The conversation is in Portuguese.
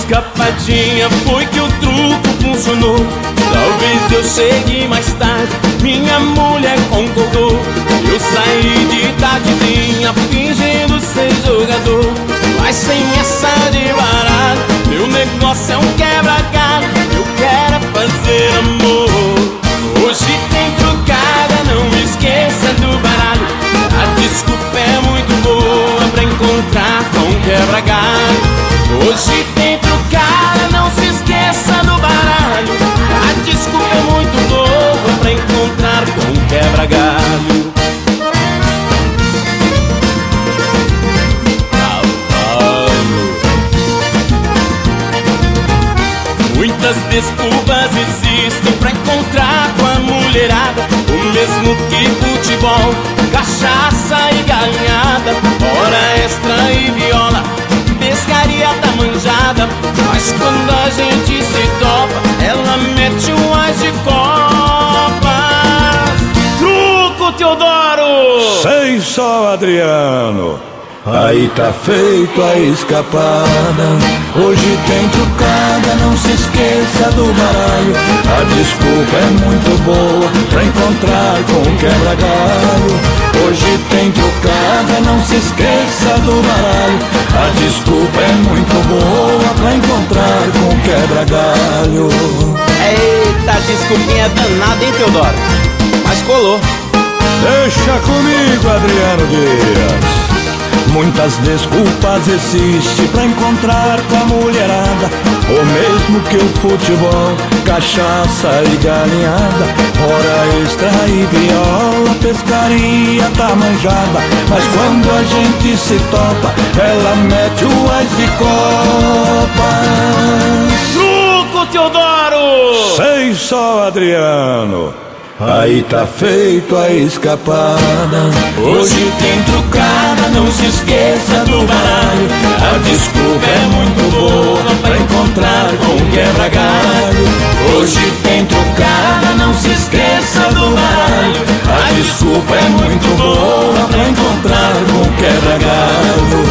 escapadinha foi que o truco funcionou. Talvez eu chegue mais tarde, minha mulher concordou. Eu saí de tardezinha fingindo ser jogador, mas sem essa de baralho, meu negócio é um quebra-galho. Eu quero fazer amor. Hoje tem trucada, não esqueça do baralho. A desculpa é muito boa pra encontrar com quebra-galho. Hoje tem trucada, não se esqueça do baralho. A desculpa é muito boa pra encontrar com quebra-galho. Muitas desculpas existem pra encontrar com a mulherada, o mesmo que futebol, cachaça e galinhada, hora extra e viola, pescaria da manjada. Mas quando a gente se topa, ela mete um as de copas. Truco, Teodoro! Sei só, Adriano. Aí tá feito a escapada. Hoje tem trucada, não se esqueça do baralho. A desculpa é muito boa pra encontrar com o quebra-galho. Hoje tem trucada, não se esqueça do baralho. A desculpa é muito boa pra encontrar com o quebra-galho. Eita, desculpinha danada, hein, Teodoro? Mas colou. Deixa comigo, Adriano Dias. Muitas desculpas existem pra encontrar com a mulherada, o mesmo que o futebol, cachaça e galinhada, hora extra e viola, pescaria da manjada. Mas quando a gente se topa, ela mete o as de copas. Truco, Teodoro! Sei só, Adriano. Aí tá feito a escapada. Hoje tem trucada, não se esqueça do baralho. A desculpa é muito boa pra encontrar com quebra-galho. Hoje tem trucada, não se esqueça do baralho. A desculpa é muito boa pra encontrar com quebra-galho.